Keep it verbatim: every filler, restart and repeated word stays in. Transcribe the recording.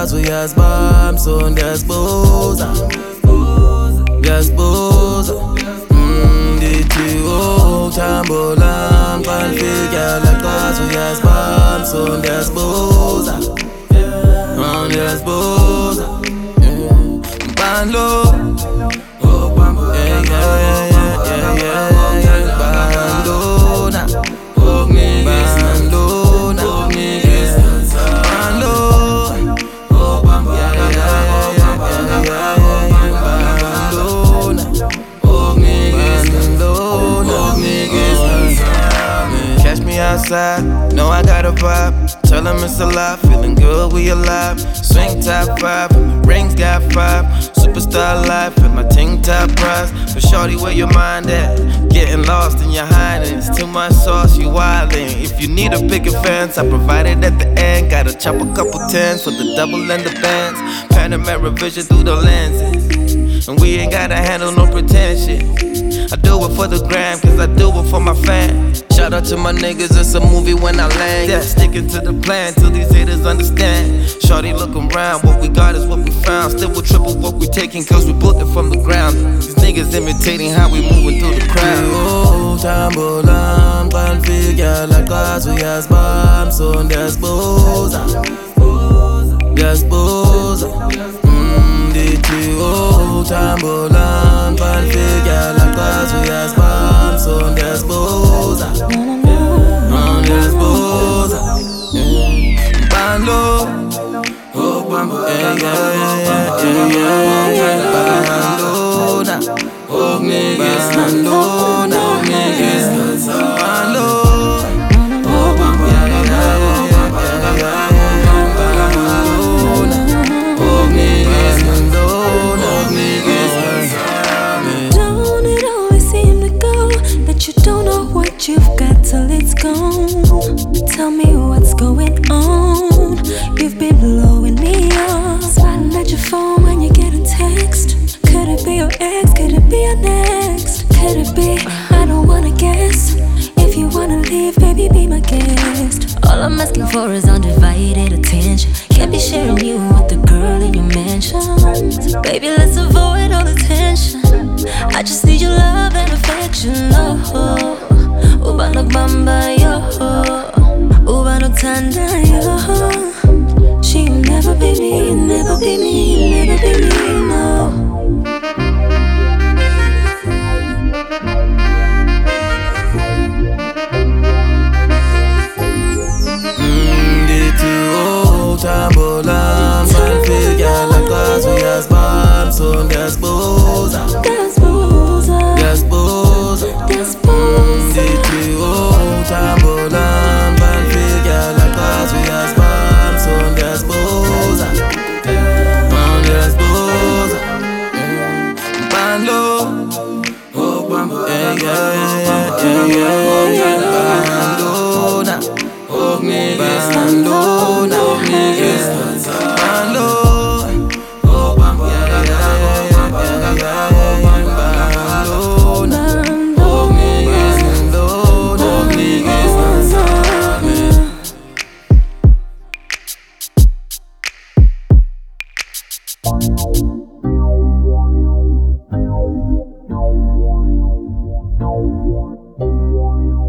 kazu yazibamso ndiyasibuza Ndiyasibuza Ndithi oh uthambo lam xa lifika la kazu yazibamso ndiyasibuza Ndiyasibuza Mbando Yeah, yeah, yeah, yeah, yeah, yeah Bandona Bandona Catch me outside, know I got a vibe. Tell them it's a lot, feeling good, we alive. Swing top five, rings got five. Superstar life, and my ting top prize. But shorty, where your mind at? Getting lost in your hiding. Too much sauce, you wildin'. If you need a picket fence, I provide it at the end. Gotta chop a couple tens for the double and the bands. Panamera vision through the lenses. And we ain't gotta handle no pretension. I do it for the gram, cause I do it for my fans. Shout out to my niggas, it's a movie when I land. Yeah, sticking to the plan till these haters understand. Shorty looking around, what we got is what we found. Still we'll triple what we taking, cause we built it from the ground. These niggas imitating how we moving through the crowd. Oh, tambo lam, kan figure la kazu yazibamso ndiyasibuza Ndiyasibuza Ndithi oh tambo lam, kan figure la kazu yazibamso ndiyasibuza Ndiyasibuza Bando Yeah, yeah, yeah, yeah, yeah, yeah Bandona Bandona Bandona Don't it always seem to go that you don't know what you've got till it's gone? Tell me what's going on. You've been blowing me off. Smiling at your phone when you get a text. Could it be your ex? Could it be your next? Could it be? I don't wanna guess. If you wanna leave, baby, be my guest. All I'm asking for is undivided attention. Can't be sharing you with the girl in your mansion. Baby, let's avoid all the tension. I just need your love and affection. Oh, uba nokubamba yo, uba nokuthanda yo. She'll never be me, never be me, never be me, no. Tambo lam, kan figure la kazu yazibamso ndiyasibuza Ndiyasibuza Ndithi oh tambo lam, kan figure la kazu yazibamso ndiyasibuza Ndiyasibuza Bando Yeah, yeah, yeah, yeah, yeah, yeah Bandona Bandona No.